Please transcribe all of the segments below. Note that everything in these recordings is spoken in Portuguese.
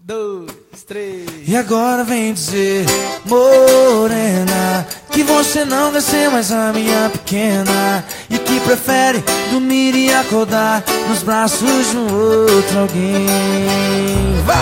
2, 3. E agora vem dizer, morena, que você não quer ser mais a minha pequena e que prefere dormir e acordar nos braços de um outro alguém. Vá!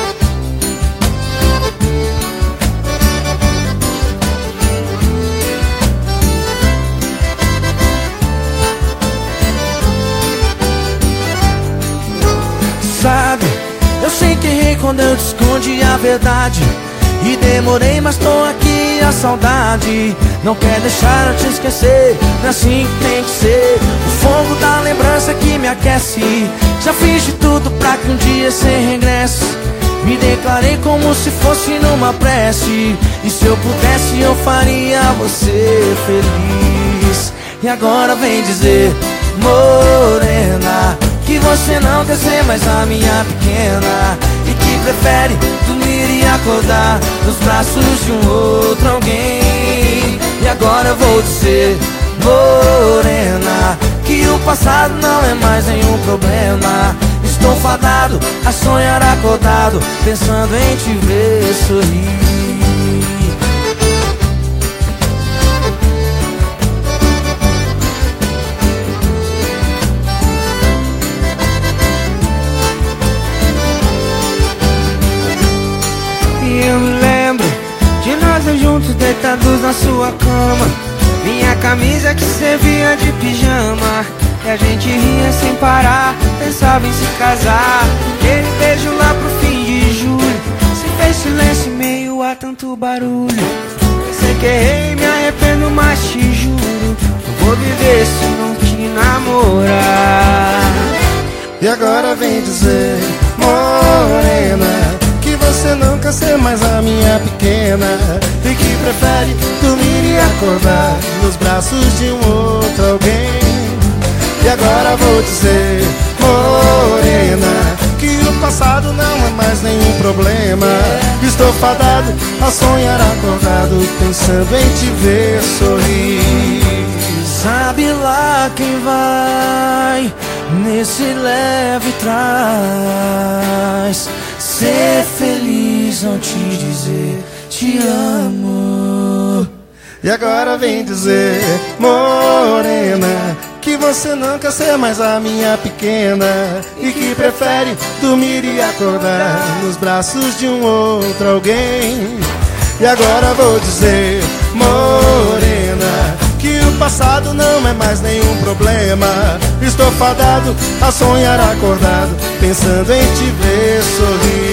Sabe, eu sei que errei quando eu te escondi a verdade e demorei, mas tô aqui a saudade. Não quer deixar eu te esquecer, não é assim que tem que ser. O fogo da lembrança que me aquece. Já fiz de tudo pra que um dia sem regresso me declarei como se fosse numa prece. E se eu pudesse eu faria você feliz. E agora vem dizer, morena, que você não quer ser mais a minha pequena e que prefere dormir e acordar nos braços de um outro alguém. E agora eu vou dizer, morena, que o passado não é mais nenhum problema. Estou fadado a sonhar acordado, pensando em te ver sorrir. Eu me lembro de nós dois juntos deitados na sua cama, minha camisa que servia de pijama, e a gente ria sem parar, pensava em se casar. Aquele beijo lá pro fim de julho, se fez silêncio em meio a tanto barulho. Eu sei que errei, me arrependo, mas te juro, não vou viver se não te namorar. E agora vem dizer, morena, que você não quer ser mais a minha pequena e que prefere dormir e acordar nos braços de um outro alguém. E agora vou dizer, morena, que o passado não é mais nenhum problema. Estou fadado a sonhar acordado, pensando em te ver sorrir. Sabe lá quem vai nesse leve trás, ser feliz ao te dizer te amo. E agora vem dizer, morena, que você não quer ser mais a minha pequena e que prefere dormir e acordar nos braços de um outro alguém. E agora vou dizer, morena, que o passado não é mais nenhum problema. Estou fadado a sonhar acordado, pensando em te ver sorrir.